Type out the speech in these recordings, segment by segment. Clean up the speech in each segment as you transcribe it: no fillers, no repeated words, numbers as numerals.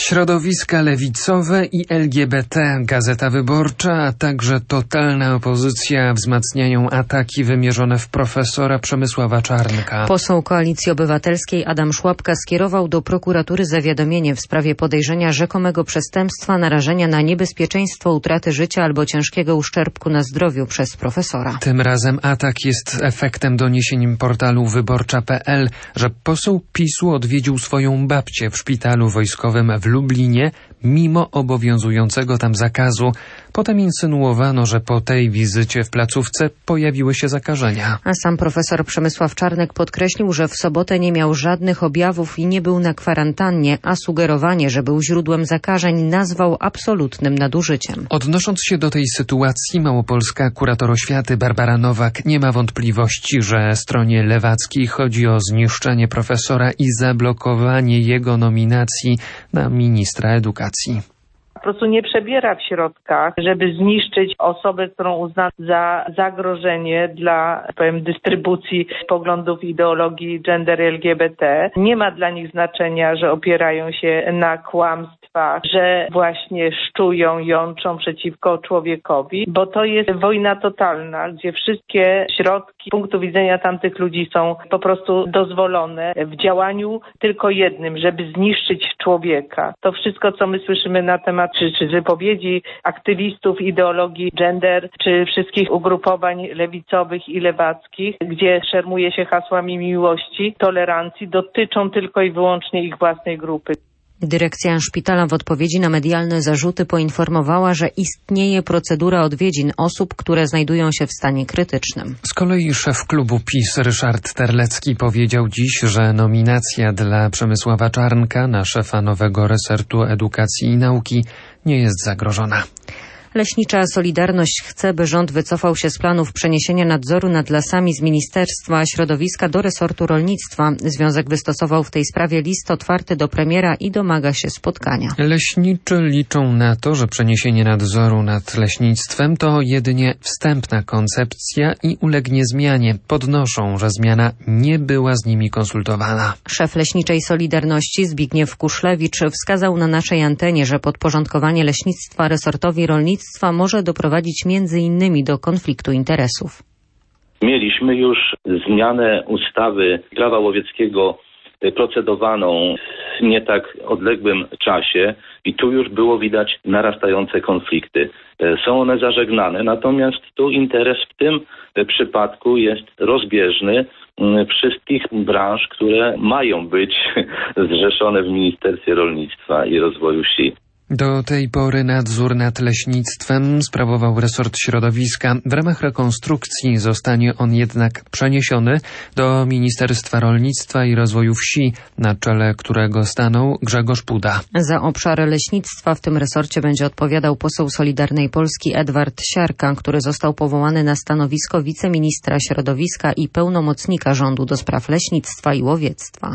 Środowiska lewicowe i LGBT, Gazeta Wyborcza, a także totalna opozycja wzmacniają ataki wymierzone w profesora Przemysława Czarnka. Poseł Koalicji Obywatelskiej Adam Szłapka skierował do prokuratury zawiadomienie w sprawie podejrzenia rzekomego przestępstwa narażenia na niebezpieczeństwo utraty życia albo ciężkiego uszczerbku na zdrowiu przez profesora. Tym razem atak jest efektem doniesień portalu wyborcza.pl, że poseł PiS-u odwiedził swoją babcię w szpitalu wojskowym w Lublinie mimo obowiązującego tam zakazu. Potem insynuowano, że po tej wizycie w placówce pojawiły się zakażenia. A sam profesor Przemysław Czarnek podkreślił, że w sobotę nie miał żadnych objawów i nie był na kwarantannie, a sugerowanie, że był źródłem zakażeń, nazwał absolutnym nadużyciem. Odnosząc się do tej sytuacji, małopolska kurator oświaty Barbara Nowak nie ma wątpliwości, że stronie lewackiej chodzi o zniszczenie profesora i zablokowanie jego nominacji na ministra edukacji. Po prostu nie przebiera w środkach, żeby zniszczyć osobę, którą uzna za zagrożenie dla, dystrybucji poglądów ideologii gender LGBT. Nie ma dla nich znaczenia, że opierają się na kłamstwach, że właśnie szczują, jączą przeciwko człowiekowi, bo to jest wojna totalna, gdzie wszystkie środki z punktu widzenia tamtych ludzi są po prostu dozwolone w działaniu tylko jednym, żeby zniszczyć człowieka. To wszystko, co my słyszymy na temat czy wypowiedzi aktywistów ideologii gender, czy wszystkich ugrupowań lewicowych i lewackich, gdzie szermuje się hasłami miłości, tolerancji, dotyczą tylko i wyłącznie ich własnej grupy. Dyrekcja szpitala w odpowiedzi na medialne zarzuty poinformowała, że istnieje procedura odwiedzin osób, które znajdują się w stanie krytycznym. Z kolei szef klubu PiS Ryszard Terlecki powiedział dziś, że nominacja dla Przemysława Czarnka na szefa nowego resortu edukacji i nauki nie jest zagrożona. Leśnicza Solidarność chce, by rząd wycofał się z planów przeniesienia nadzoru nad lasami z Ministerstwa Środowiska do resortu rolnictwa. Związek wystosował w tej sprawie list otwarty do premiera i domaga się spotkania. Leśniczy liczą na to, że przeniesienie nadzoru nad leśnictwem to jedynie wstępna koncepcja i ulegnie zmianie. Podnoszą, że zmiana nie była z nimi konsultowana. Szef Leśniczej Solidarności Zbigniew Kuszlewicz wskazał na naszej antenie, że podporządkowanie leśnictwa resortowi rolnictwa może doprowadzić między innymi do konfliktu interesów. Mieliśmy już zmianę ustawy Prawa łowieckiego procedowaną w nie tak odległym czasie i tu już było widać narastające konflikty. Są one zażegnane, natomiast tu interes w tym przypadku jest rozbieżny wszystkich branż, które mają być zrzeszone w Ministerstwie Rolnictwa i Rozwoju Wsi. Do tej pory nadzór nad leśnictwem sprawował resort środowiska. W ramach rekonstrukcji zostanie on jednak przeniesiony do Ministerstwa Rolnictwa i Rozwoju Wsi, na czele którego stanął Grzegorz Puda. Za obszar leśnictwa w tym resorcie będzie odpowiadał poseł Solidarnej Polski Edward Siarka, który został powołany na stanowisko wiceministra środowiska i pełnomocnika rządu do spraw leśnictwa i łowiectwa.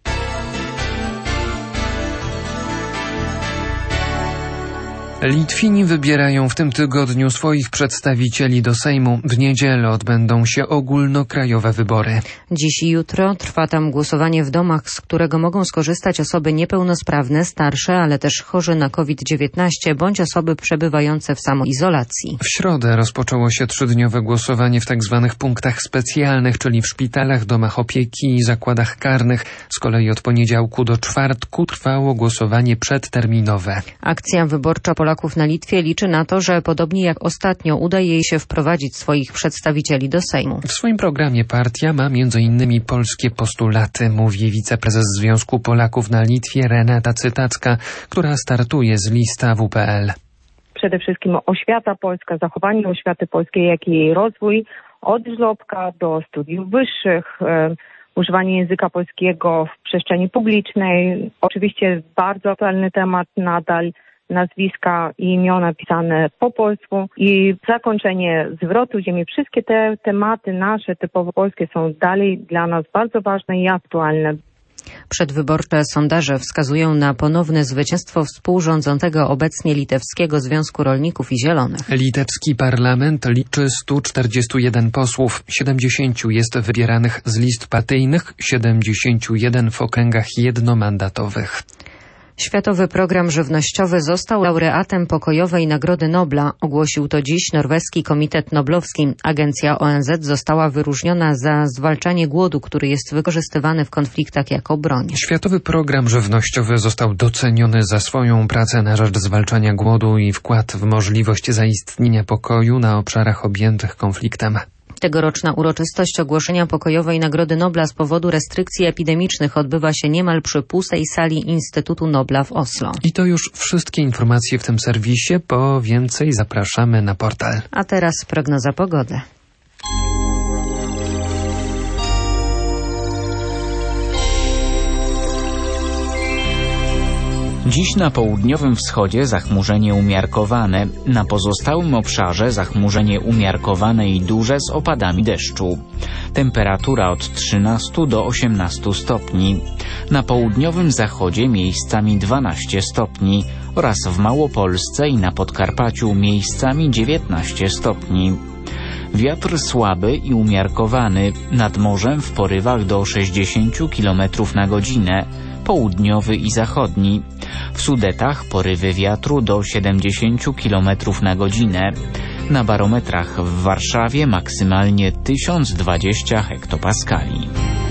Litwini wybierają w tym tygodniu swoich przedstawicieli do Sejmu. W niedzielę odbędą się ogólnokrajowe wybory. Dziś i jutro trwa tam głosowanie w domach, z którego mogą skorzystać osoby niepełnosprawne, starsze, ale też chorzy na COVID-19 bądź osoby przebywające w samoizolacji. W środę rozpoczęło się 3-dniowe głosowanie w tzw. punktach specjalnych, czyli w szpitalach, domach opieki i zakładach karnych. Z kolei od poniedziałku do czwartku trwało głosowanie przedterminowe. Akcja wyborcza Polaków na Litwie liczy na to, że podobnie jak ostatnio uda jej się wprowadzić swoich przedstawicieli do Sejmu. W swoim programie partia ma m.in. polskie postulaty, mówi wiceprezes Związku Polaków na Litwie Renata Cytacka, która startuje z listy AWPL. Przede wszystkim oświata polska, zachowanie oświaty polskiej, jak i jej rozwój od żłobka do studiów wyższych, używanie języka polskiego w przestrzeni publicznej. Oczywiście bardzo aktualny temat nadal, nazwiska i imiona pisane po polsku i zakończenie zwrotu ziemi. Wszystkie te tematy nasze, typowo polskie, są dalej dla nas bardzo ważne i aktualne. Przedwyborcze sondaże wskazują na ponowne zwycięstwo współrządzącego obecnie Litewskiego Związku Rolników i Zielonych. Litewski parlament liczy 141 posłów. 70 jest wybieranych z list partyjnych, 71 w okręgach jednomandatowych. Światowy Program Żywnościowy został laureatem Pokojowej Nagrody Nobla. Ogłosił to dziś Norweski Komitet Noblowski. Agencja ONZ została wyróżniona za zwalczanie głodu, który jest wykorzystywany w konfliktach jako broń. Światowy Program Żywnościowy został doceniony za swoją pracę na rzecz zwalczania głodu i wkład w możliwość zaistnienia pokoju na obszarach objętych konfliktem. Tegoroczna uroczystość ogłoszenia Pokojowej Nagrody Nobla z powodu restrykcji epidemicznych odbywa się niemal przy pustej sali Instytutu Nobla w Oslo. I to już wszystkie informacje w tym serwisie. Po więcej zapraszamy na portal. A teraz prognoza pogody. Dziś na południowym wschodzie zachmurzenie umiarkowane, na pozostałym obszarze zachmurzenie umiarkowane i duże z opadami deszczu. Temperatura od 13 do 18 stopni. Na południowym zachodzie miejscami 12 stopni oraz w Małopolsce i na Podkarpaciu miejscami 19 stopni. Wiatr słaby i umiarkowany, nad morzem w porywach do 60 km na godzinę, południowy i zachodni. W Sudetach porywy wiatru do 70 km na godzinę. Na barometrach w Warszawie maksymalnie 1020 hektopaskali.